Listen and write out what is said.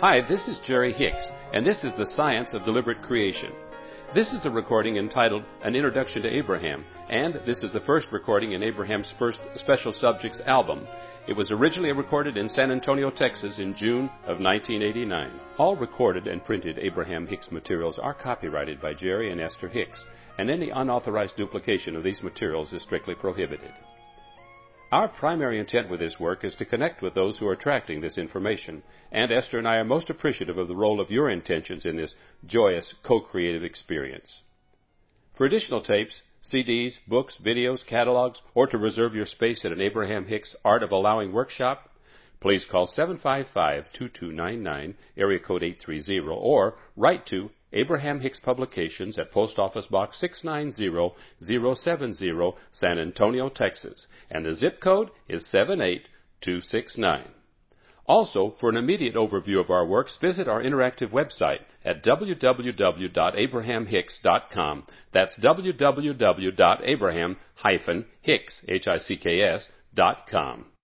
Hi, this is Jerry Hicks, and this is The Science of Deliberate Creation. This is a recording entitled An Introduction to Abraham, and this is the first recording in Abraham's first Special Subjects album. It was originally recorded in San Antonio, Texas in June of 1989. All recorded and printed Abraham Hicks materials are copyrighted by Jerry and Esther Hicks, and any unauthorized duplication of these materials is strictly prohibited. Our primary intent with this work is to connect with those who are tracking this information, and Esther and I are most appreciative of the role of your intentions in this joyous, co-creative experience. For additional tapes, CDs, books, videos, catalogs, or to reserve your space at an Abraham Hicks Art of Allowing workshop, please call 755-2299, area code 830, or write to Abraham Hicks Publications at Post Office Box 690070, San Antonio, Texas, and the zip code is 78269. Also, for an immediate overview of our works, visit our interactive website at www.abrahamhicks.com. That's www.abraham-hicks.com.